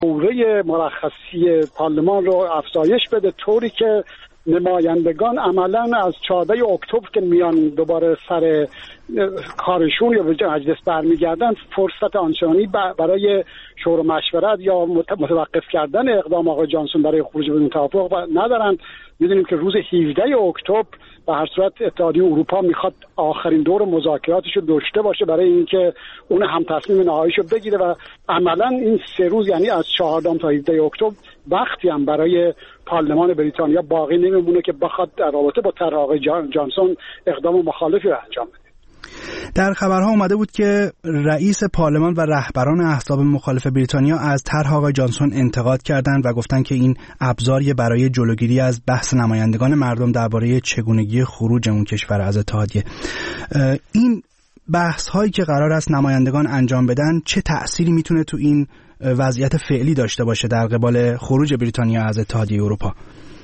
دوره مرخصی پارلمان رو افزایش بده، طوری که نمایندگان عملا از 14 اکتبر که میان دوباره سر کارشون یا به مجلس برمیگردن فرصت آنچنانی برای شور و مشورت یا متوقف کردن اقدام آقای جانسون برای خروج بدون توافق ندارن. میدونیم که روز 17 اکتبر به هر صورت اتحادیه اروپا میخواد آخرین دور مذاکراتش رو داشته باشه برای اینکه اون هم تصمیم نهاییش رو بگیره و عملا این 3 روز یعنی از 14 تا 17 اکتبر وقتی هم برای پارلمان بریتانیا باقی نمیمونه که بخواد در رابطه با طرح آقای جانسون اقدام مخالفی رو انجام بده. در خبرها اومده بود که رئیس پارلمان و رهبران احزاب مخالف بریتانیا از طرح آقای جانسون انتقاد کردند و گفتند که این ابزاری برای جلوگیری از بحث نمایندگان مردم درباره چگونگی خروج اون کشور از اتحادیه. این بحث هایی که قرار است نمایندگان انجام بدن چه تأثیری میتونه تو این وضعیت فعلی داشته باشه در قبال خروج بریتانیا از اتحادیه اروپا؟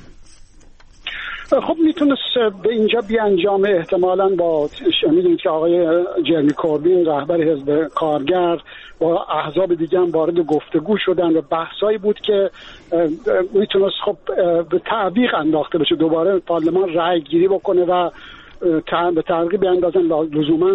خب میتونست به اینجا بیانجامه احتمالاً با میدونید که آقای جرمی کوربین رهبر حزب کارگر با احزاب دیگه هم وارد گفتگو شدن و بحثایی بود که میتونست خب به تعویق انداخته بشه، دوباره پارلمان رأی گیری بکنه و به تعویق بیاندازن لزوما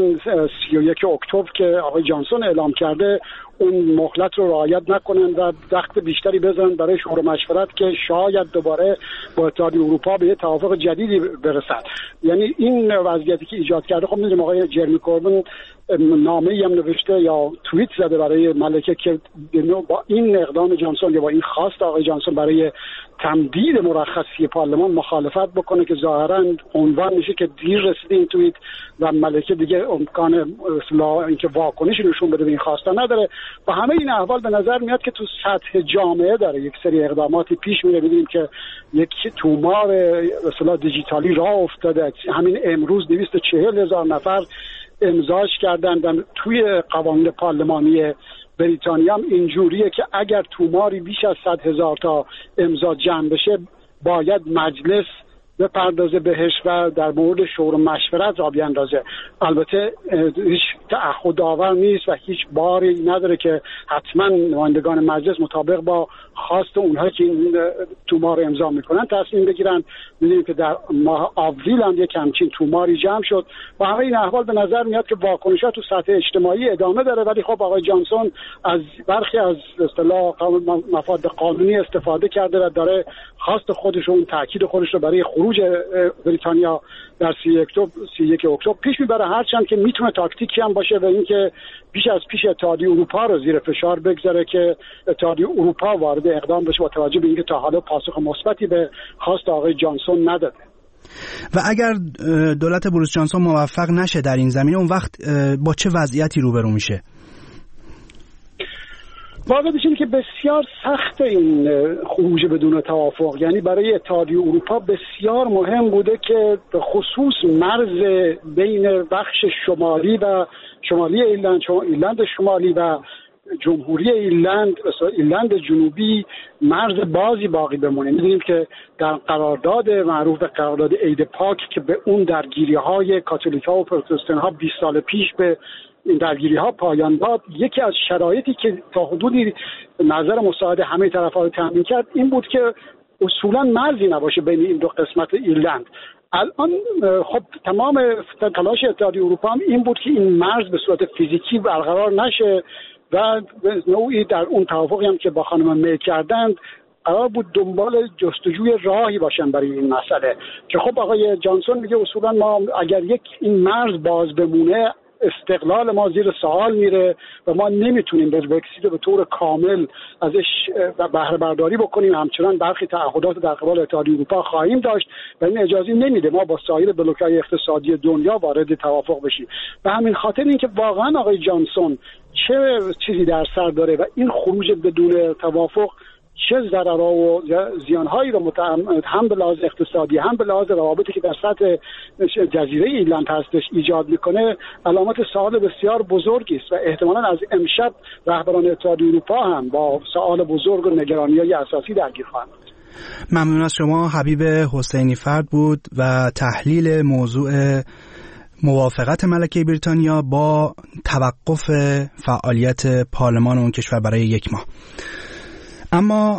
31 اکتبر که آقای جانسون اعلام کرده اون مهلت رو رعایت نکنن و وقت بیشتری بذارن برای شور و مشورت که شاید دوباره با اتحادیه اروپا به یه توافق جدیدی برسن. یعنی این وضعیتی که ایجاد کرده، خب می‌دونیم آقای جرمی کوربین نامه‌ای هم نوشته یا توییت زده برای ملکه که با این اقدام جانسون یا با این خواست آقای جانسون برای تمدید مرخصی پارلمان مخالفت بکنه که ظاهراً عنوان میشه که دیر رسیده این توییت و ملکه دیگه امکان اینکه واکنشی نشون بده به این خواسته نداره. و همه این احوال به نظر میاد که تو سطح جامعه داره یک سری اقداماتی پیش میره. می‌بینیم که یک تومار اصطلاح دیجیتالی راه افتاده. همین امروز 240,000 نفر امضاش کردن و توی قوانین پارلمانی بریتانیا هم اینجوریه که اگر توماری بیش از 100,000 تا امضا جمع بشه باید مجلس بپردازه بهش و در مورد شور و مشورت را بیاندازه. البته هیچ تعهد آور نیست و هیچ باری نداره که حتما نمایندگان مجلس مطابق با خواست اونها که این تومار رو امضا میکنن تصمیم بگیرن. می‌دونیم که در ماه آوریل هم یک همچین توماری جمع شد و همه این احوال به نظر میاد که واکنشات تو سطح اجتماعی ادامه داره. ولی خب آقای جانسون از برخی از اصطلاح مفاد قانونی استفاده کرده و داره خواست خودش و اون تاکید خودش رو برای خروج بریتانیا در 31 اکتبر پیش میبره، هرچند که میتونه تاکتیکی هم باشه و اینکه بیش از پیش اتحادیه اروپا رو زیر فشار بگذاره که اتحادیه اروپا وارد اقدام بشه با توجه به اینکه تا حالا پاسخ مثبتی به خواست آقای جانسون نداده. و اگر دولت بوریس جانسون موفق نشه در این زمینه، اون وقت با چه وضعیتی روبرو میشه؟ واقع بشین که بسیار سخت این خروج بدون توافق. یعنی برای اتحادیه اروپا بسیار مهم بوده که به خصوص مرز بین بخش شمالی ایرلند شمالی و جمهوری ایرلند جنوبی مرز بازی باقی بمونه. می‌دونیم که در قرارداد معروف به قرارداد عید پاک که به اون درگیری‌های کاتولیک‌ها و پروتستان‌ها 20 سال پیش به این درگیری‌ها پایان داد، یکی از شرایطی که تا حدودی نظر مساعد همه طرف‌ها رو تامین کرد این بود که اصولاً مرزی نباشه بین این دو قسمت ایرلند. الان خب تمام تلاش اتحادیه اروپا هم این بود که این مرز به صورت فیزیکی برقرار نشه و نوعی در اون توافقی هم که با خانم می کردند قرار بود دنبال جستجوی راهی باشن برای این مسئله که خب آقای جانسون میگه اصولا ما اگر این مرز باز بمونه استقلال ما زیر سوال میره و ما نمیتونیم به برکسیت به طور کامل ازش بهره برداری بکنیم. همچنان برخی تعهدات در قبال اتحادیه اروپا خواهیم داشت و این اجازه نمیده ما با سایر بلوک‌های اقتصادی دنیا وارد توافق بشیم. به همین خاطر اینکه واقعا آقای جانسون چه چیزی در سر داره و این خروج بدون توافق چه ضررها و زیانهایی رو هم به لحاظ اقتصادی هم به لحاظ روابطی که در سطح جزیره ایرلند هستش ایجاد میکنه علامت سوال بسیار بزرگی است و احتمالاً از امشب رهبران اتحادیه اروپا هم با سوال بزرگ و نگرانی‌های اساسی درگیر خواهند بود. ممنون از شما. حبیب حسینی فرد بود و تحلیل موضوع موافقت ملکه بریتانیا با توقف فعالیت پارلمان اون کشور برای 1 ماه. اما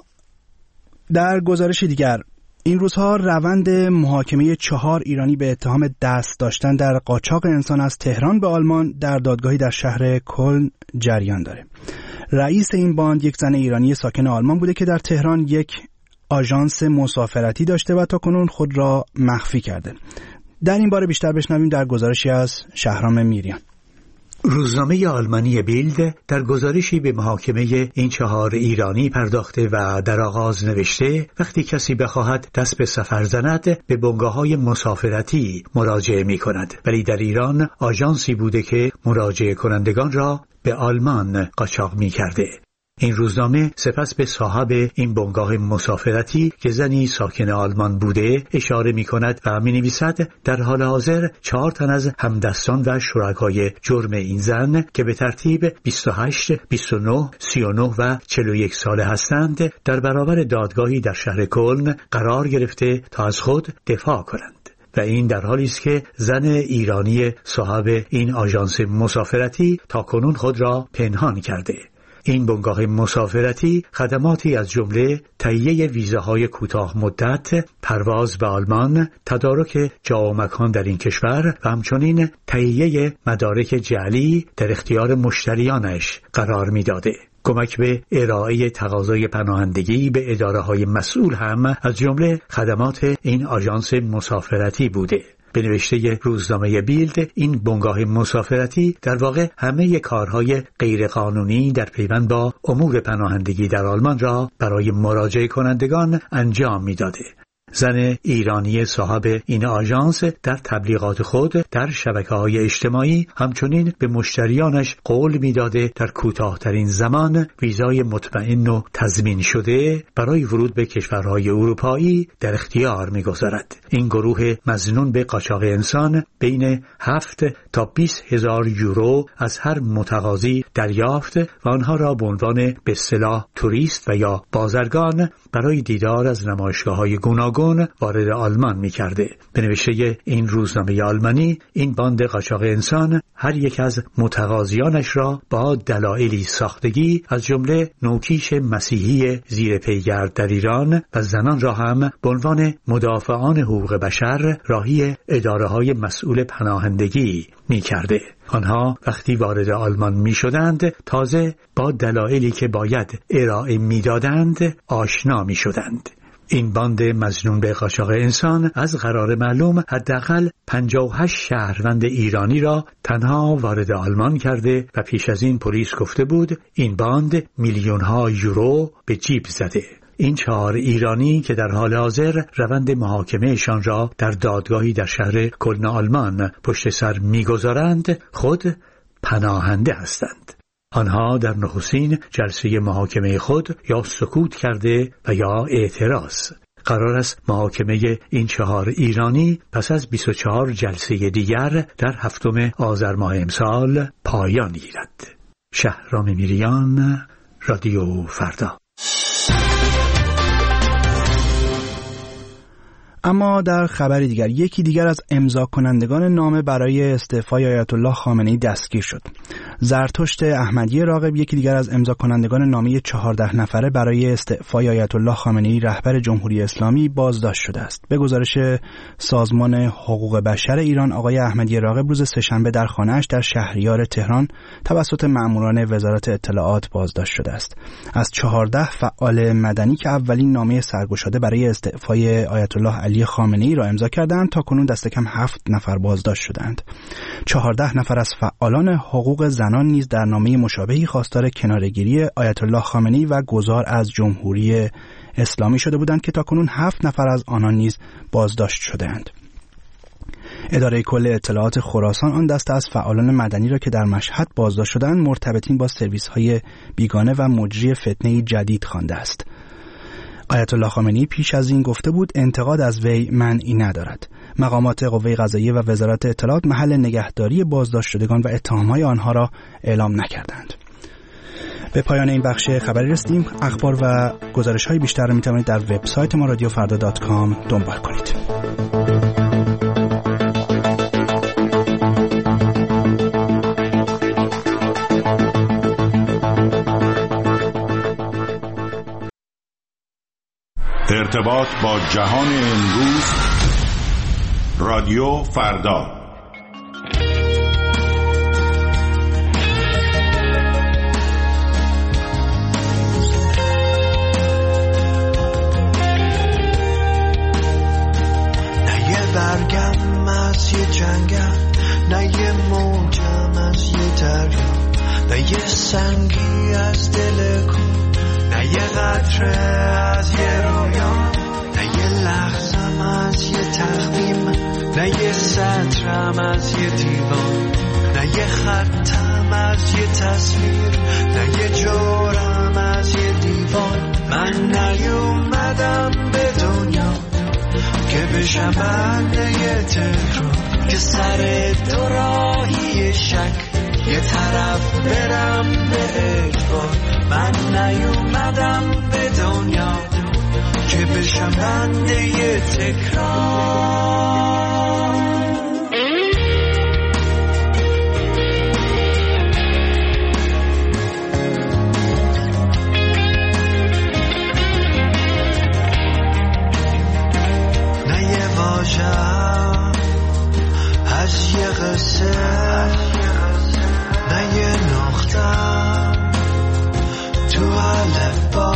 در گزارش دیگر این روزها روند محاکمه 4 ایرانی به اتهام دست داشتن در قاچاق انسان از تهران به آلمان در دادگاهی در شهر کلن جریان داره. رئیس این باند یک زن ایرانی ساکن آلمان بوده که در تهران یک آژانس مسافرتی داشته و تاکنون خود را مخفی کرده. در این باره بیشتر بشنویم در گزارشی از شهرام میریان. روزنامه آلمانی بیلد در گزارشی به محاکمه این 4 ایرانی پرداخته و در آغاز نوشته وقتی کسی بخواهد دست به سفر زند به بنگاه‌های مسافرتی مراجعه می‌کند، ولی در ایران آژانسی بوده که مراجعه کنندگان را به آلمان قاچاق می‌کرده. این روزنامه سپس به صاحب این بنگاه مسافرتی که زنی ساکن آلمان بوده اشاره می کند و می نویسد در حال حاضر 4 تن از همدستان و شرکای جرم این زن که به ترتیب 28، 29، 39 و 41 ساله هستند در برابر دادگاهی در شهر کلن قرار گرفته تا از خود دفاع کنند. و این در حالی است که زن ایرانی صاحب این آژانس مسافرتی تاکنون خود را پنهان کرده. این بنگاه مسافرتی خدماتی از جمله تهیه ویزاهای کوتاه مدت، پرواز به آلمان، تدارک جا و مکان در این کشور و همچنین تهیه مدارک جعلی در اختیار مشتریانش قرار می‌داده. کمک به ارائه تقاضای پناهندگی به اداره‌های مسئول هم از جمله خدمات این آژانس مسافرتی بوده. به نوشته روزنامه بیلد این بنگاه مسافرتی در واقع همه کارهای غیرقانونی در پیوند با امور پناهندگی در آلمان را برای مراجعه کنندگان انجام می‌داده. زن ایرانی صاحب این آژانس در تبلیغات خود در شبکه‌های اجتماعی همچنین به مشتریانش قول می‌داده در کوتاه‌ترین زمان ویزای مطمئن و تضمین شده برای ورود به کشورهای اروپایی در اختیار می‌گذارد. این گروه مظنون به قاچاق انسان بین 7 تا 20 هزار یورو از هر متقاضی دریافت و آنها را به عنوان به اصطلاح توریست و یا بازرگان برای دیدار از نمایشگاه‌های گوناگون وارد آلمان می‌کرده. به نوشته این روزنامه آلمانی این باند قاچاق انسان هر یک از متقاضیانش را با دلایلی ساختگی از جمله نوکیش مسیحی زیر پیگرد در ایران و زنان را هم به عنوان مدافعان حقوق بشر راهی اداره‌های مسئول پناهندگی می‌کرده. آنها وقتی وارد آلمان می‌شدند تازه با دلایلی که باید ارائه می‌دادند آشنا می‌شدند. این باند مظنون به قاچاق انسان از قرار معلوم حداقل 58 شهروند ایرانی را تنها وارد آلمان کرده و پیش از این پلیس گفته بود این باند میلیون‌ها یورو به جیب زده. این 4 ایرانی که در حال حاضر روند محاکمهشان را در دادگاهی در شهر کلن آلمان پشت سر می‌گذارند خود پناهنده هستند. آنها در نخستین جلسه محاکمه خود یا سکوت کرده و یا اعتراض. قرار است محاکمه این 4 ایرانی پس از 24 جلسه دیگر در 7 آذر ماه امسال پایان گیرد. شهرام میریان، رادیو فردا. اما در خبری دیگر یکی دیگر از امضا کنندگان نامه برای استعفای آیت الله خامنه‌ای دستگیر شد. زرتشت احمدی راغب یکی دیگر از امضا کنندگان نامه 14 نفره برای استعفای آیت الله خامنه‌ای رهبر جمهوری اسلامی بازداشت شده است. به گزارش سازمان حقوق بشر ایران آقای احمدی راغب روز سه‌شنبه در خانه‌اش در شهریار تهران توسط مأموران وزارت اطلاعات بازداشت شده است. از 14 فعال مدنی که اولین نامه سرگشاده برای استعفای آیت الله علی خامنه‌ای را امضا کردند تا کنون دست کم 7 نفر بازداشت شدند. 14 نفر از فعالان حقوق زنان نیز در نامه مشابهی خواستار کناره‌گیری آیت الله خامنه‌ای و گذار از جمهوری اسلامی شده بودند که تا کنون 7 نفر از آنان نیز بازداشت شدند. اداره کل اطلاعات خراسان آن دسته از فعالان مدنی را که در مشهد بازداشت شدند مرتبطین با سرویس‌های بیگانه و مجری فتنه جدید خوانده است. آیت الله خامنه‌ای پیش از این گفته بود انتقاد از وی معنی ندارد. مقامات قوه قضاییه و وزارت اطلاعات محل نگهداری بازداشت شدگان و اتهام‌های آنها را اعلام نکردند. به پایان این بخش خبری رسیدیم. اخبار و گزارش‌های بیشتر را می‌توانید در وبسایت ما radiofarda.com دنبال کنید. ارتباط با جهان امروز. رادیو فردا. نه یه برگم از یه جنگم، نه یه موجم از یه دریا، نه یه سنگی از دل کو، نه یه قطره از یه رویا، نه یه لحظم از یه تقویم، نه یه سطرم از یه دیوان، نه یه خطم از یه تصویر، نه یه جورم از یه دیوان. من نیومدم به دنیا که بشم بنده یه تکرار، که سر دوراهی شک یه طرف برم به اجبار. من نیومدم به دنیا که بشم بنده یه تکرار. نه یه واژه‌ام از یه قصه، نه یه نقطه‌ام تو الفبا،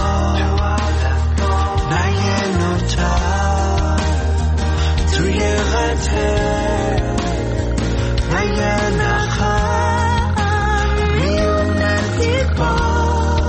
نه یه نوتم توی قطعه، نه یه نخم میونه دیوار.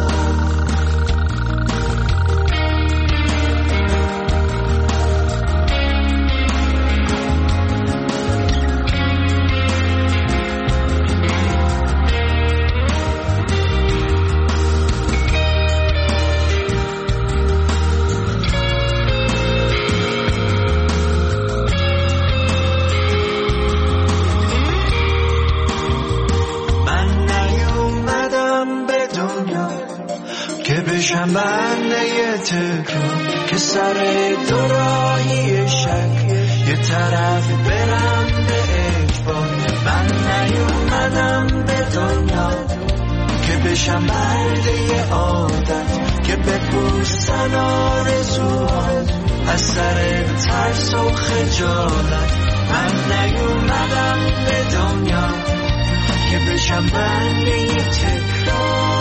بشم بنده یه تکرار، که سر دوراهی شک یه طرف برم به اجبار. من نیومدم به دنیا که بشم بنده یه عادت، که بپوشن آرزوات از سر ترس و خجالت. من نیومدم به دنیا که بشم بنده یه تکرار.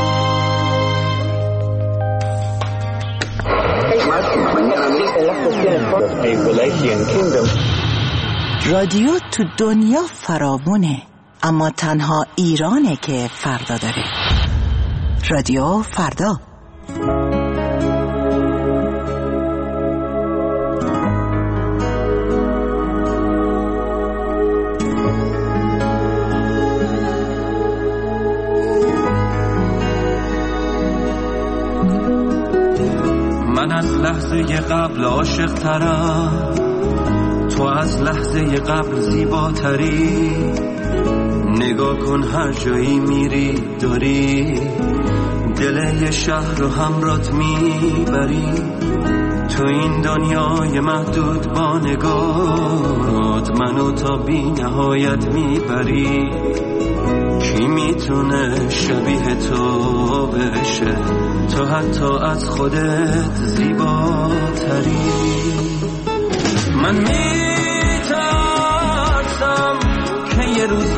رادیو تو دنیا فراوونه، اما تنها ایرانه که فردا داره. رادیو فردا. من از لحظه قبل عاشق ترم، تو از لحظه قبل زیباتری. نگاه کن هر جایی میری داری دل یه شهر رو همرات میبری. تو این دنیای محدود با نگاهت منو تا بی نهایت میبری. کی میتونه شبیه تو بشه؟ تو حتی از خودت زیباتری. من میترسم که یه روز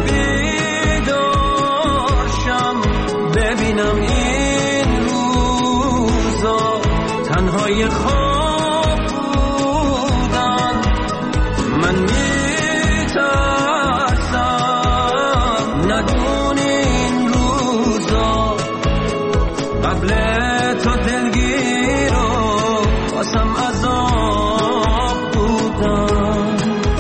بیدارشم ببینم این روزا تنهای خواب بودن. من میترسم ندونی این روزا قبل تو دلگیر و واسم عذاب بودن.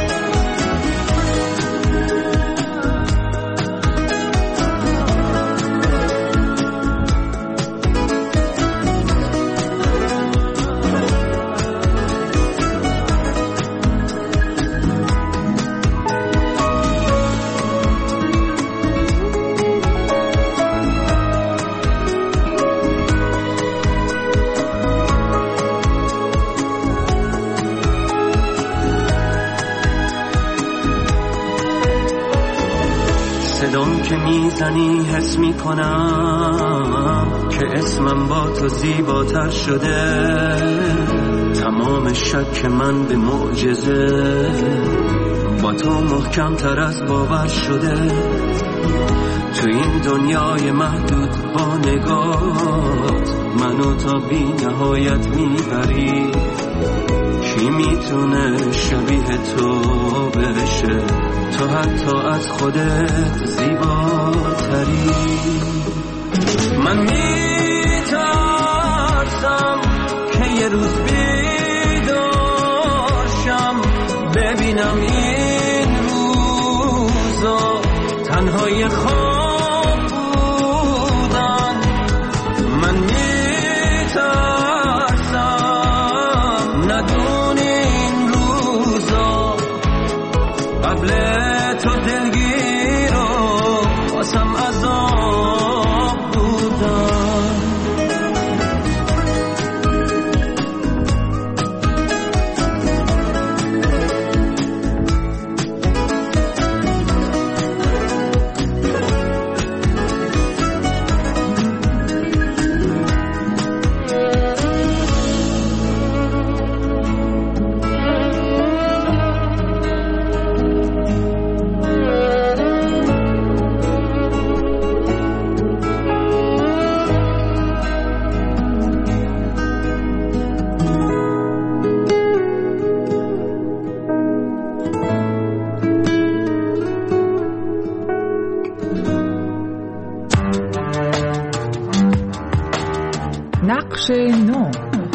صدام که میزنی حس میکنم که اسمم با تو زیباتر شده. تمام شک من به معجزه با تو محکم تر از باور شده. تو این دنیای محدود با نگات منو تا بی نهایت میبری. کی میتونه شبیه تو بشه؟ تو حتی از خودت زیباتری. من میترسم که یه روز بیدارشم ببینم این روزا تنهای خواب بودن. من میترسم ندونی این روزا قبل تو دلگیر و واسم عذاب بودن. نقش نو.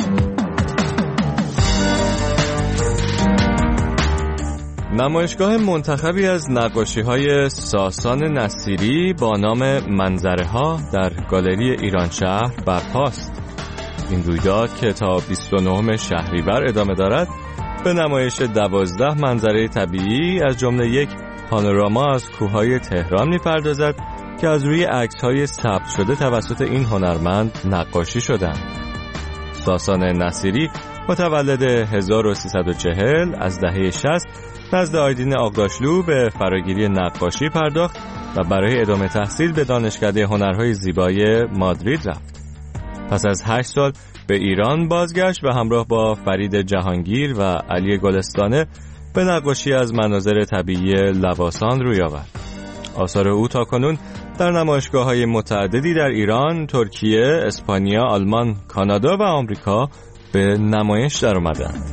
نمایشگاه منتخبی از نقاشی‌های ساسان نصیری با نام منظره‌ها در گالری ایران شهر برپاست. این رویداد که تا 29 شهریور ادامه دارد به نمایش 12 منظره طبیعی از جمله یک پانوراما از کوههای تهران می‌پردازد که از روی عکس‌های ثبت شده توسط این هنرمند نقاشی شدند. ساسان نصیری متولد 1340 از دهه 60 نزد آیدین آغداشلو به فراگیری نقاشی پرداخت و برای ادامه تحصیل به دانشکده هنرهای زیبای مادرید رفت. پس از 8 سال به ایران بازگشت و همراه با فرید جهانگیر و علی گلستانه به نقاشی از مناظر طبیعی لواسان روی آورد. آثار او تاکنون در نمایشگاه‌های متعددی در ایران، ترکیه، اسپانیا، آلمان، کانادا و آمریکا به نمایش درآمدند.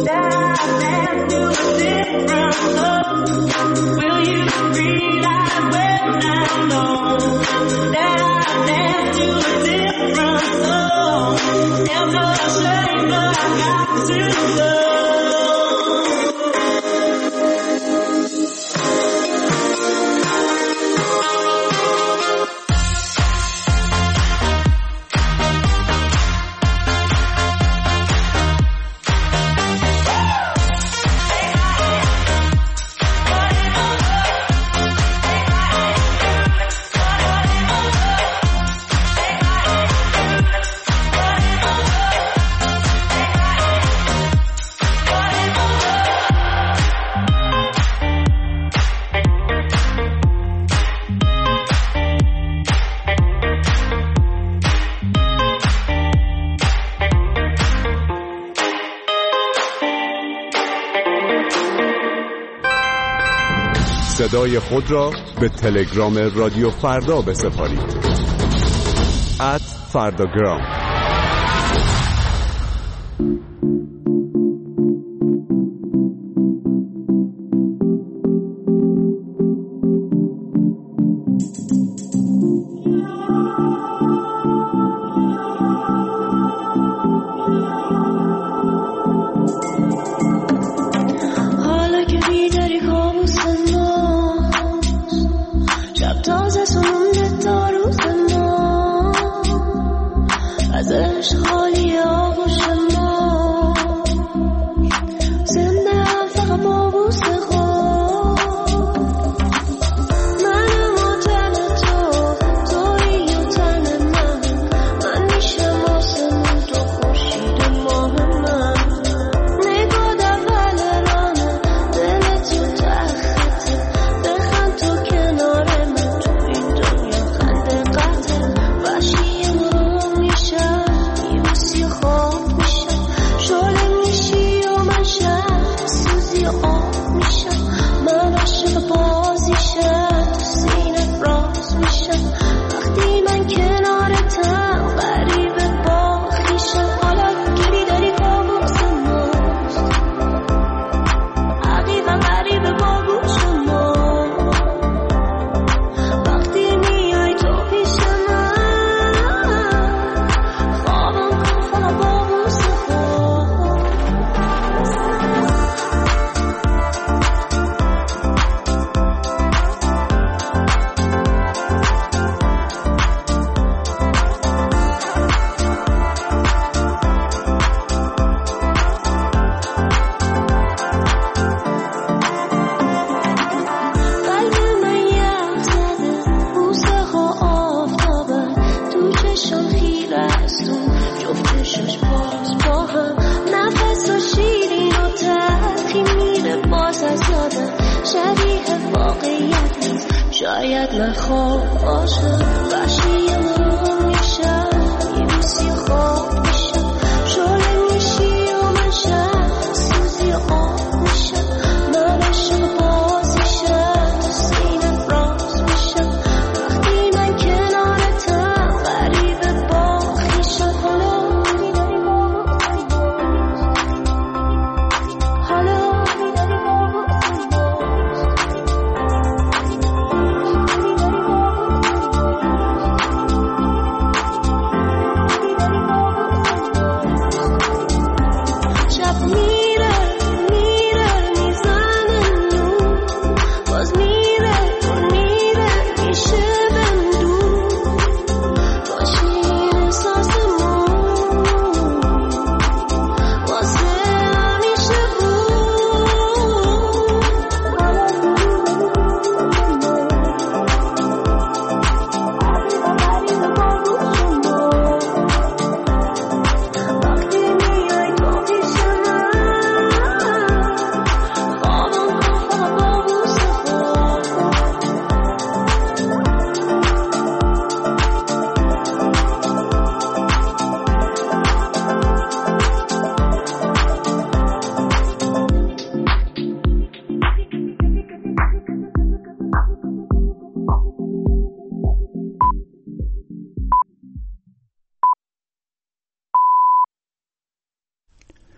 صدای خود را به تلگرام رادیو فردا بسپارید. @فرداگرام. شاید من خواب باشم وحشی مرون میشم یه روزی خواب میشم شعله میشی و من شم سوزی آب میشم من عشق بازیشم تو سینم راز میشم وقتی من کنارتم غریب با خویشم حالا میداری با حالا میداری با Thank you.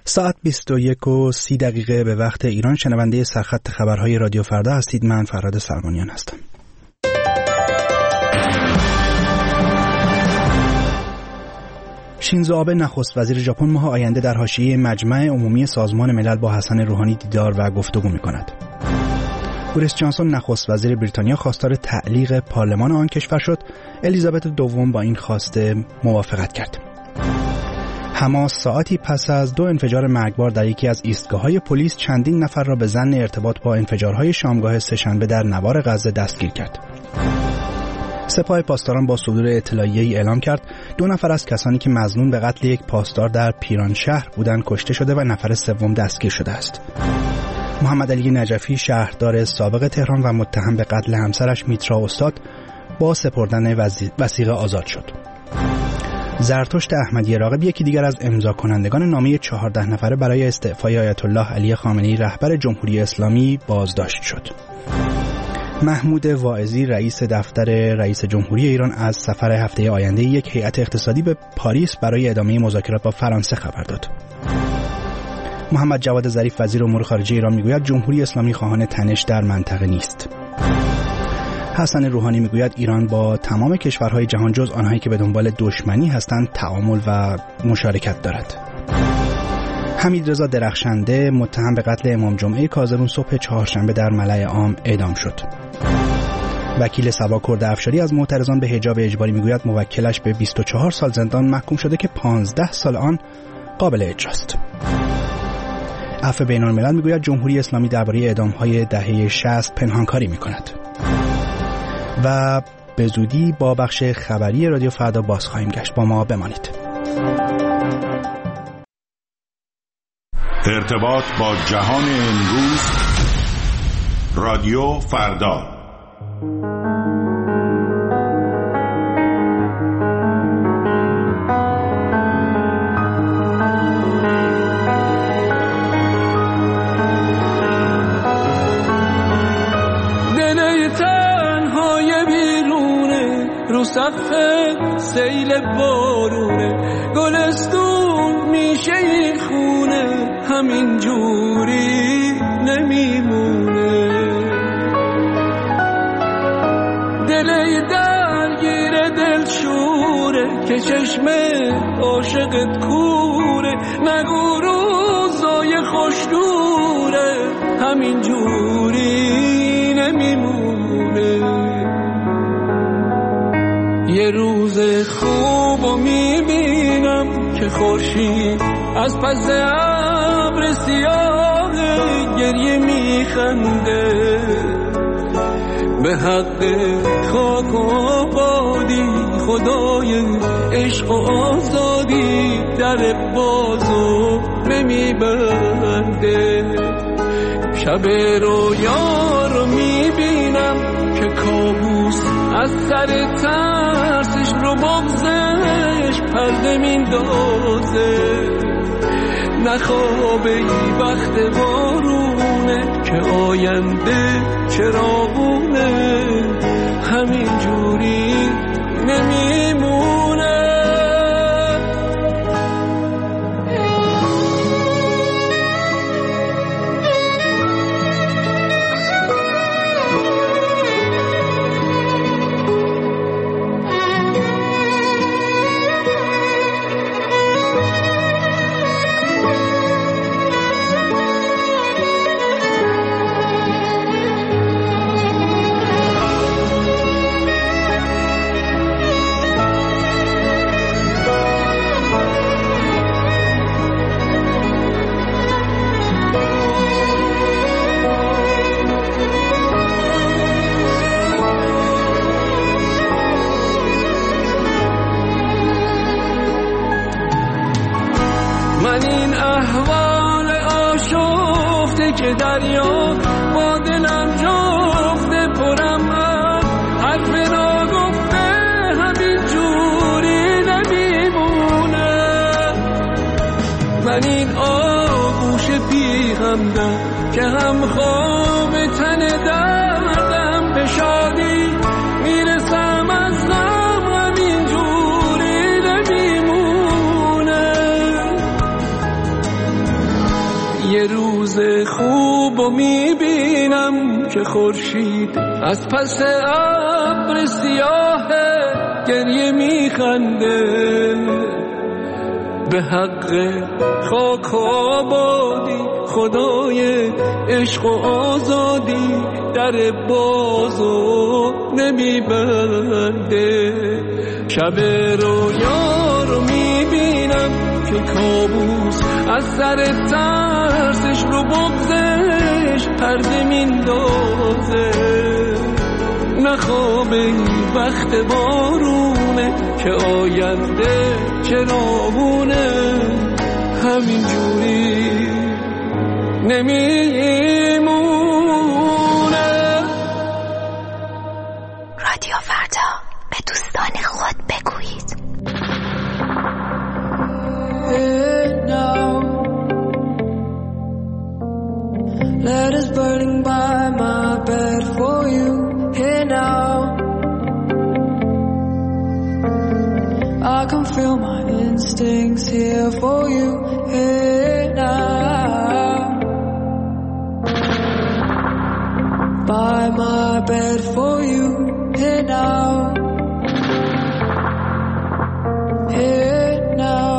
ساعت 21:30 به وقت ایران. شنونده سرخط خبرهای رادیو فردا هستید. من فرهاد سلمانیان هستم. شینزو آبه نخست وزیر ژاپن ماه آینده در حاشیه مجمع عمومی سازمان ملل با حسن روحانی دیدار و گفتگو می‌کند. بوریس جانسون نخست وزیر بریتانیا خواستار تعلیق پارلمان آن کشور شد. الیزابت دوم با این خواسته موافقت کرد. حماس ساعتی پس از 2 انفجار مرگبار در یکی از ایستگاه‌های پلیس چندین نفر را به ظن ارتباط با انفجارهای شامگاه سه‌شنبه در نوار غزه دستگیر کرد. سپاه پاسداران با صدور اطلاعیه‌ای اعلام کرد 2 نفر از کسانی که مظنون به قتل یک پاسدار در پیرانشهر بودند کشته شده و نفر سوم دستگیر شده است. محمد علی نجفی شهردار سابق تهران و متهم به قتل همسرش میترا استاد با سپردن وثیقه آزاد شد. زرتشت احمدی راغب یکی دیگر از امضا کنندگان نامه 14 نفره برای استعفای آیت الله علی خامنه‌ای رهبر جمهوری اسلامی بازداشت شد. محمود واعظی رئیس دفتر رئیس جمهوری ایران از سفر هفته آینده یک هیئت اقتصادی به پاریس برای ادامه مذاکرات با فرانسه خبر داد. محمد جواد ظریف وزیر امور خارجه ایران میگوید جمهوری اسلامی خواهان تنش در منطقه نیست. حسن روحانی میگوید ایران با تمام کشورهای جهان جز آنهایی که به دنبال دشمنی هستند تعامل و مشارکت دارد. حمید رضا درخشنده متهم به قتل امام جمعه کاظمون صبح چهارشنبه در ملأ عام اعدام شد. وکیل صبا کرد افشاری از معترضان به حجاب اجباری میگوید موکلش به 24 سال زندان محکوم شده که 15 سال آن قابل اجراست. عفو بین‌الملل میگوید جمهوری اسلامی درباره اعدام‌های دهه 60 پنهانکاری میکند. و به زودی با بخش خبری رادیو فردا باز خواهیم گشت. با ما بمانید. ارتباط با جهان امروز رادیو فردا. رو سقف سیل بارونه گلستون میشه این خونه همین جوری نمیمونه دلی درگیر دلشوره که چشم عاشقت کوره نگو روزای خوش دوره همین جوری نمیمونه یه روز خوبو میبینم که خورشید از پس ابر سیاه گریه میخنده به حق خاک و آبادی خدای عشق و آزادی در بازو نمیبنده شب رویا رو میبینم که کابوس از سر ترسش رو بغزش پرده میندازه نخوابه ای وقت بارونه که آینده چراغونه همین جوری نمیمونه که دریا با دلم جفته پرم حرف ناگفته همین جوری نمیمونه من این آغوش بی همدم که هم خواب تن دردم به شادی میرسم از غم همین جوری نمیمونه یه روز خوبو میبینم که خورشید از پس ابر سیاه گریه میخنده، به حق خاک و آبادی خدای عشق و آزادی در بازو نمیبنده. شب رویا رو میبینم که کابوس از سر ترسش رو بغزش پرده میندازه، نخوابه وقت بارونه که آینده چراغونه، همینجوری نمیمونه. رادیو فردا، به دوستان خود بگویید. Letters burning by my bed for you. Here now, I can feel my instincts here for you. Here now, by my bed for you. Here now, here now.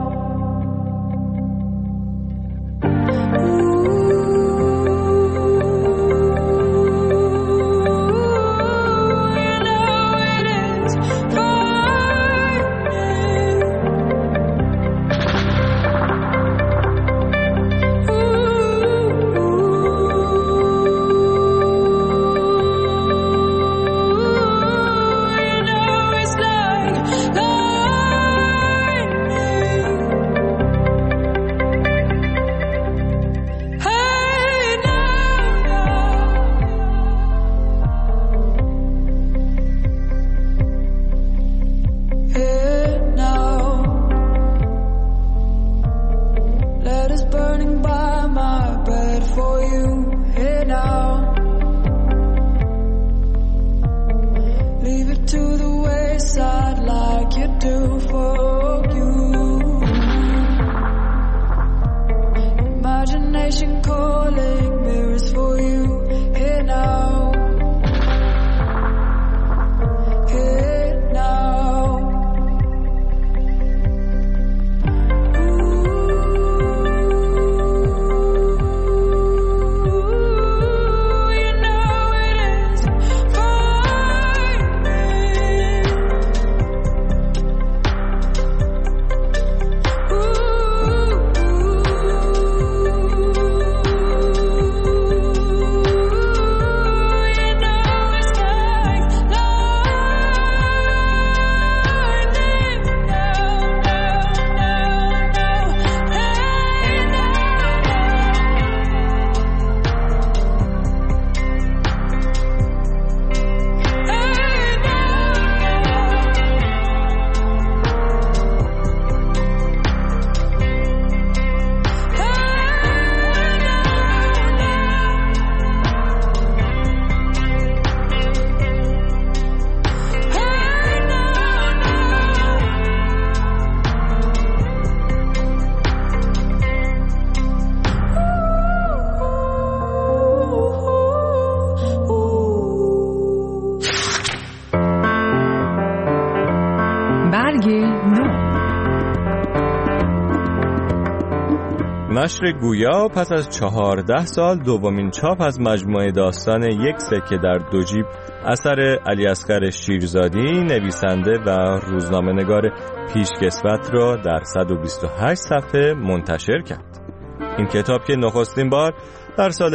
نشر گویا پس از 14 سال دومین چاپ از مجموعه داستان یک سکه در دو جیب اثر علیاصغر شیرزادی نویسنده و روزنامه‌نگار پیشکسوت را در 128 صفحه منتشر کرد. این کتاب که نخستین بار در سال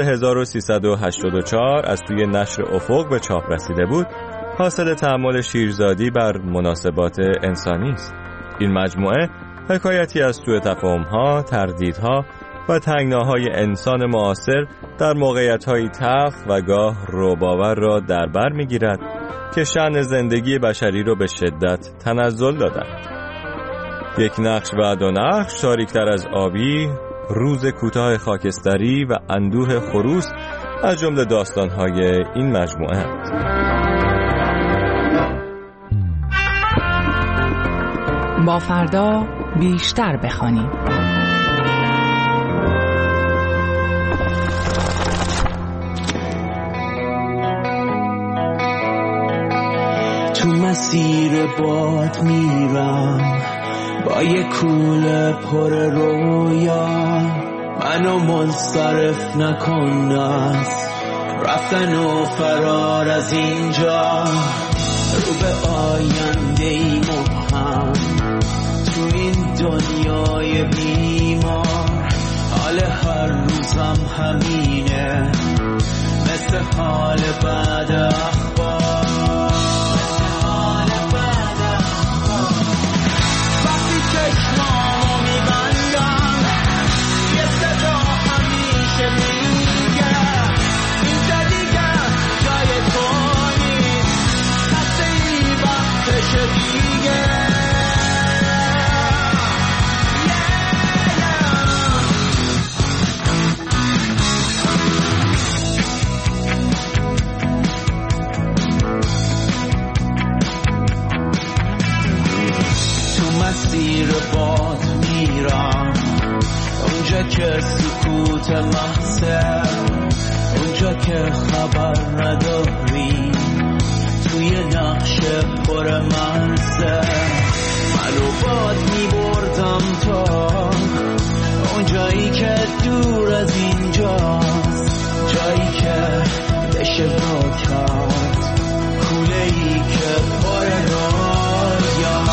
1384 از سوی نشر افق به چاپ رسیده بود، حاصل تأمل شیرزادی بر مناسبات انسانی است. این مجموعه حکایتی از سوء تفاهم‌ها، تردیدها و تنگناهای انسان معاصر در موقعیت‌های تلخ و گاه رعب‌آور را در بر می‌گیرد که شأن زندگی بشری را به شدت تنزل دادند. یک نقش و دو نقش، تاریک‌تر از آبی، روز کوتاه خاکستری و اندوه خروس از جمله داستان‌های این مجموعه اند. با فردا بیشتر بخوانیم. مسیر باد میرم با یه کوله پر رویا، منو منصرف نکن از رفتن و فرار از اینجا. رو به آینده ای مبهم تو این دنیای بیمار، حال هر روزم همینه مثل حال بعد اخبار. وقتی چشمامو میبندم یه صدا همیشه میگه اینجا دیگه جای تو نیست، خسته ای وقتشه دیگه. مسیر باد میرم اونجا که سکوت محضه، اونجا که خبر نداری توی نقش پر مرزه. منو باد میبردم تا اونجایی که دور از اینجاست، جایی که بشه با کرد کوله ای که پر رویا.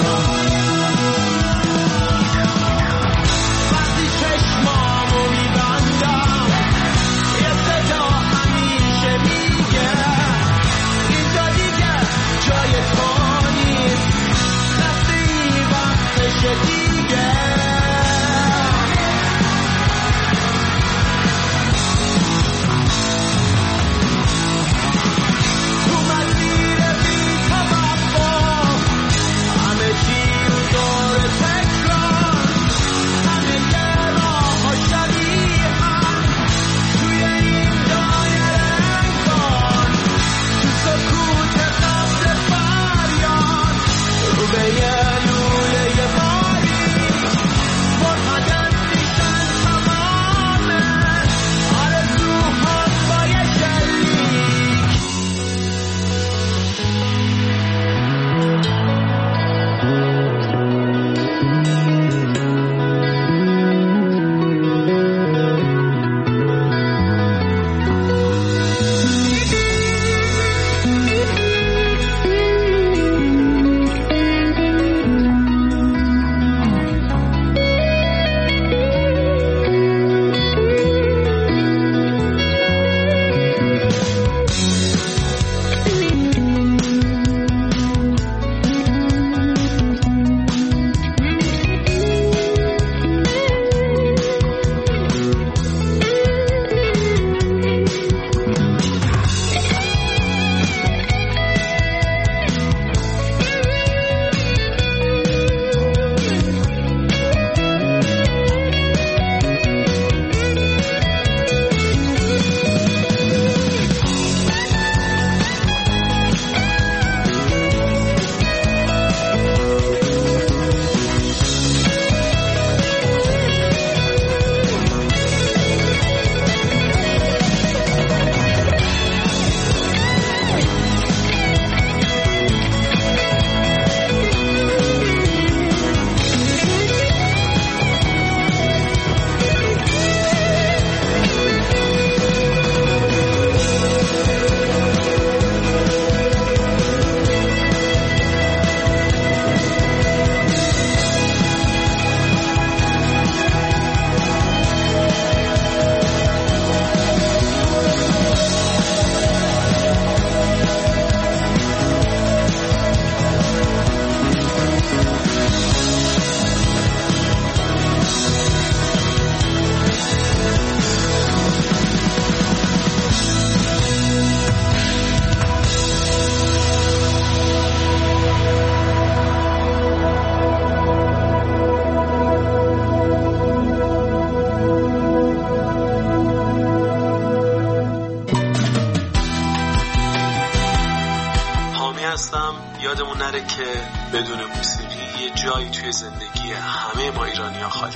یادمون نره که بدون موسیقی یه جایی توی زندگی همه ما ایرانی‌ها خالی.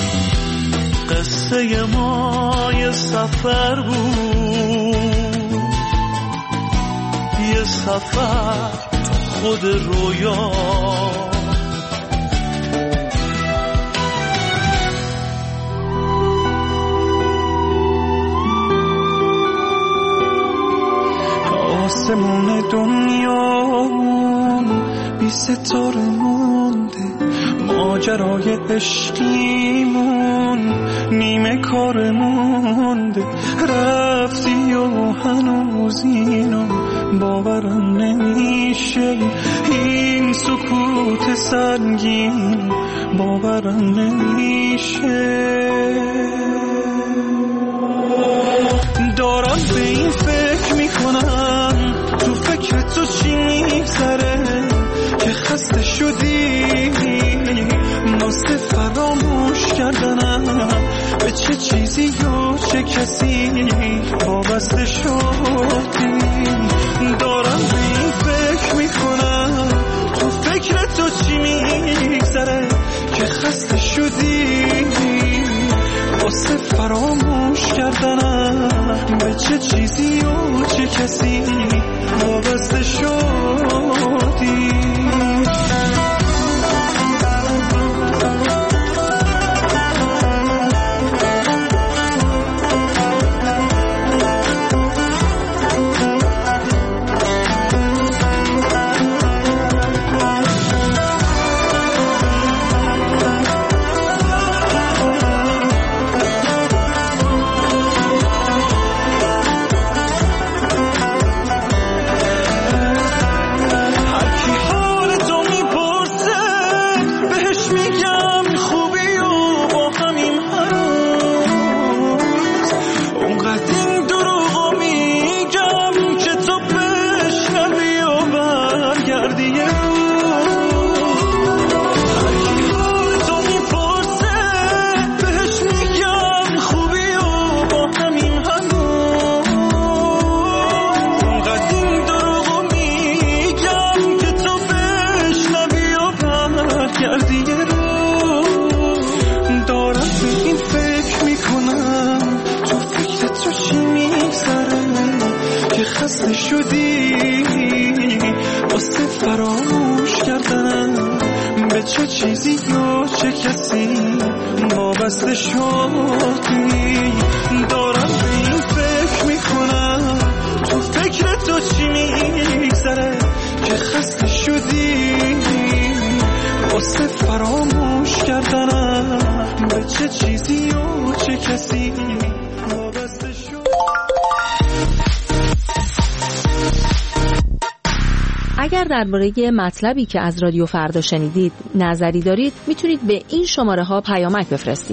قصه ما یه سفر بود، یه سفر خود رویا. آسمون دنیامون بی ستاره مونده، ماجرای عشقیمون نیمه کار مونده. رفتی و هنوز اینو باورم نمیشه، این سکوت سنگین باورم نمیشه. دارم به این فکر میکنم تو فکر تو چی میگذره که خسته شدی واسه فراموش کردنم به چه چیزی و چه کسی وابسته شدی. دارم به این فکر میکنم تو فکر تو چی میگذره که خسته شدی واسه فراموش کردنم به چه چیزی و چه کسی وابسته شدی. اگر درباره مطلبی که از رادیو فردا شنیدید نظری دارید میتونید به این شماره ها پیامک بفرستید.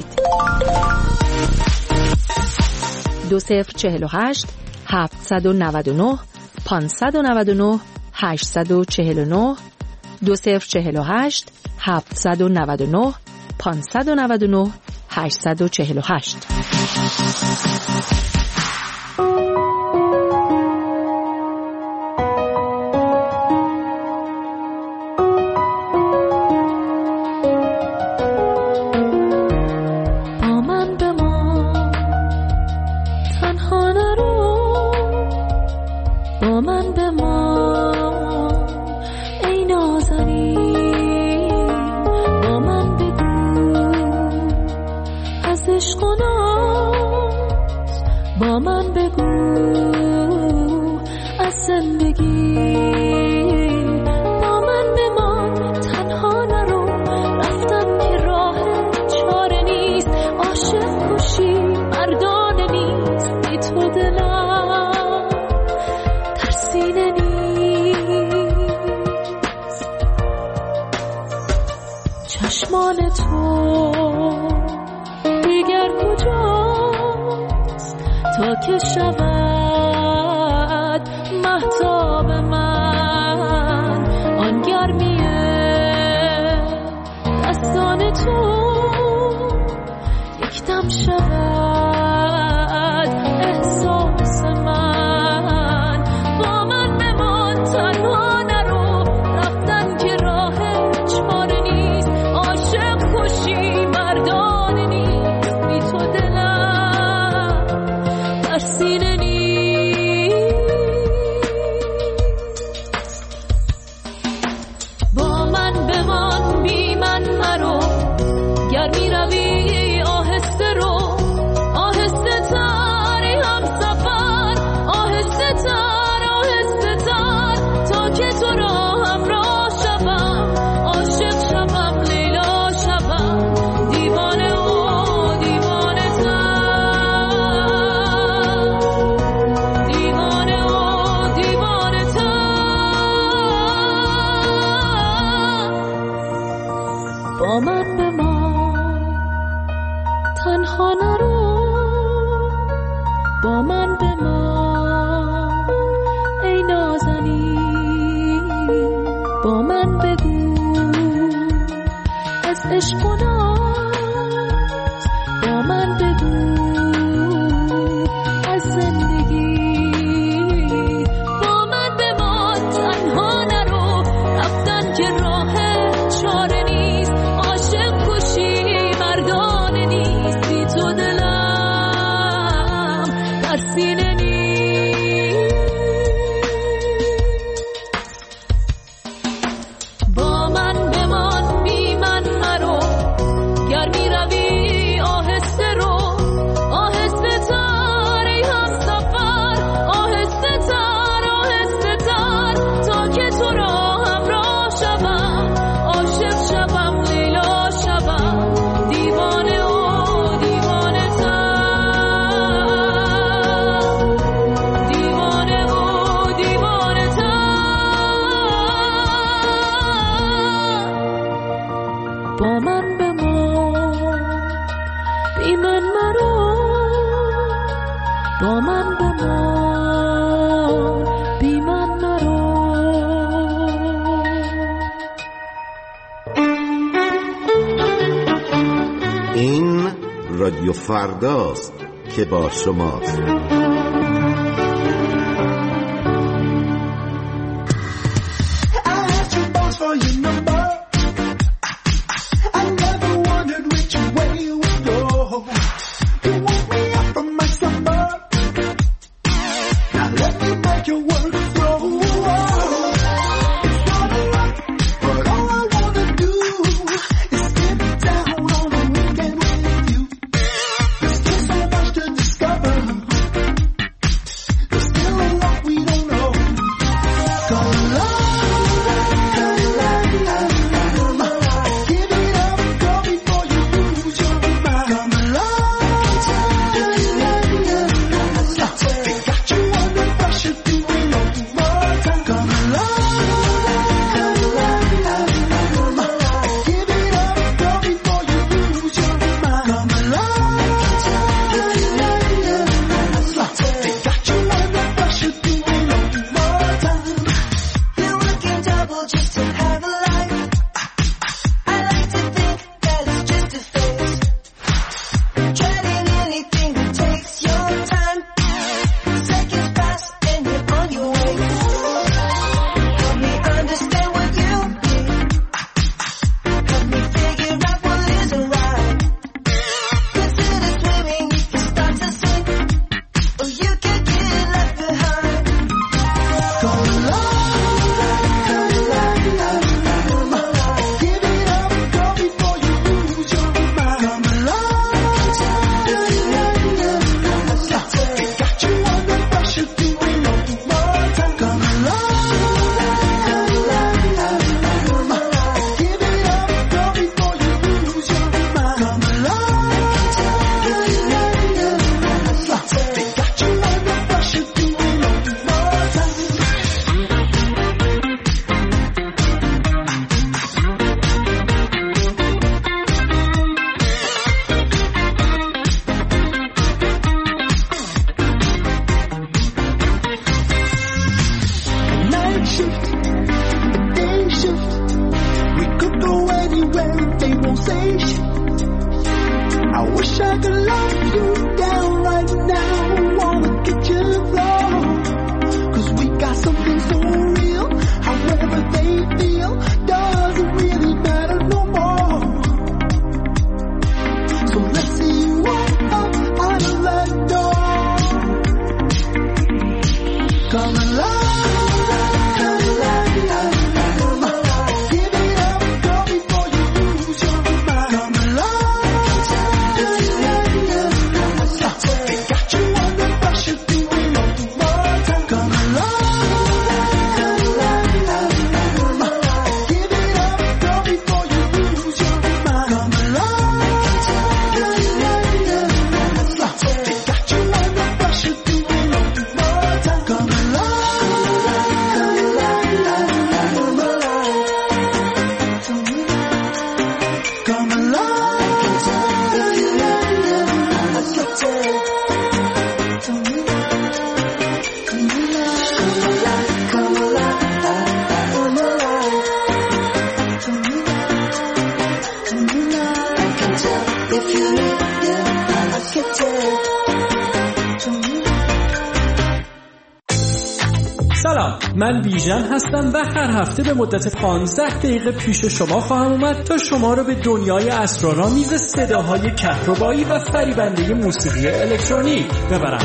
2048 799 599 849 2048 799 599 848. تنها نرو با من بمان ای نازنین با من بگو از عشق و ناز با من بگو از زندگی با من بمان تنها نرو رفتن که راه چاره نیست عاشق کشی مردانه نیست بی تو دلم در سینه نیست با من بمان بی من مرو گر می روی آهسته رو آهسته تر ای هم سفر آهسته تر تا که تو را همراه شوم عاشق شوم لیلا شوم دیوانه و دیوانه تر دیوانه و دیوانه تر با من بمان بی من مرو با من بمان بی من مرو این رادیو فرداست که با شماست. Come along. سلام، من بیژن هستم و هر هفته به مدت 15 دقیقه پیش شما خواهم اومد تا شما رو به دنیای اسرارآمیز صداهای کهربایی و فریبنده موسیقی الکترونیک ببرم.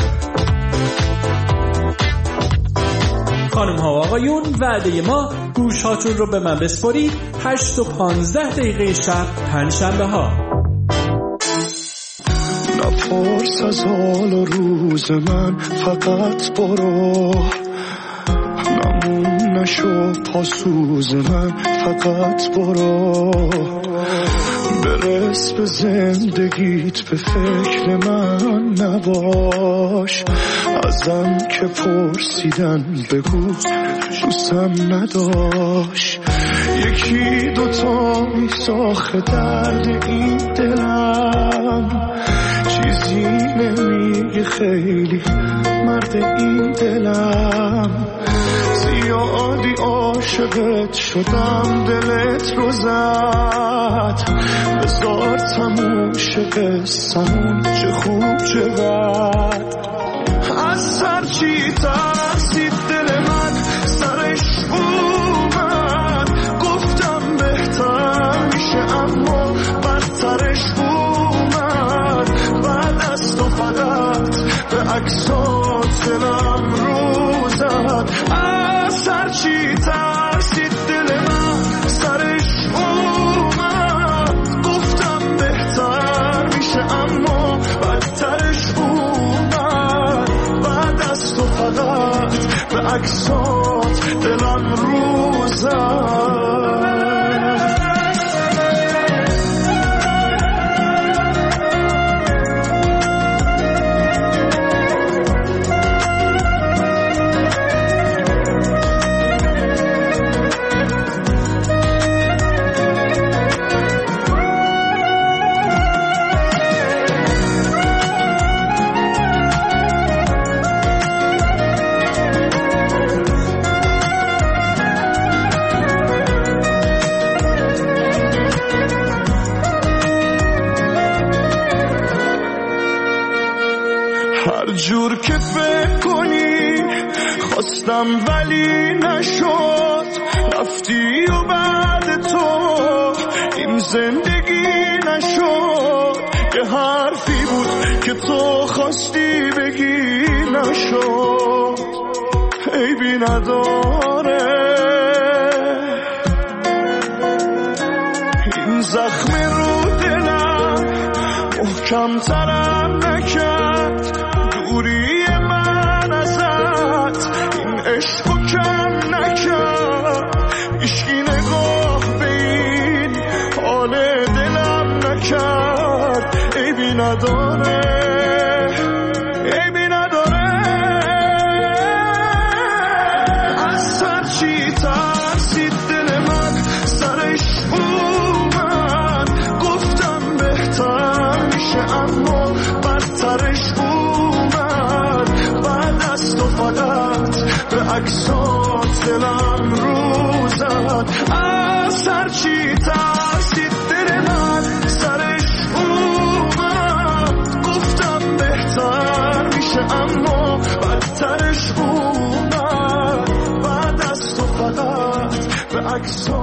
خانم ها و آقایون، وعده ما گوشهاتون رو به من بسپارید 8 و 15 دقیقه شب پنجشنبه ها. نپرس از حال و روز من، فقط برو. نمون نشو پاسوز من، فقط برو. برس به زندگیت، به فکر من نباش. ازم که پرسیدن بگو دوستم نداشت. یکی دوتا میساخه درد این دلم، چیزی نمیگه خیلی مرد این دلم. زیادی عاشقت شدم، دلت رو زد. بذار تموم شه قصه‌مون، چه خوب چه بد. از هرچی ترسید دل من سرش اومد. گفتم بهتر میشه اما بدترش اومد. بعد از تو فقط به عکسات دلم رو زد. از هرچی ترسید دل من سرش اومد. گفتم بهتر میشه اما بدترش اومد. بعد از تو فقط به عکسات دلم رو زد. جور که فکر کنی خواستم ولی نشد. رفتی و بعد تو این زندگی نشد. یه حرفی بود که تو خواستی بگی نشد. عیبی نداره این زخم رو دلم محکم ترم نکرد. دوری من ازت این عشقو کم نکرد. عشقی نگاه به این حال دلم نکرد. عیبی نداره، عیبی نداره. از هرچی ترسید دل من سرش اومد. گفتم بهتر میشه اما بدترش فقط به عکسات دلم رو زد. از هرچی ترسید دل من سرش اومد. گفتم بهتر میشه اما بدترش اومد. بعد از تو فقط به عکسات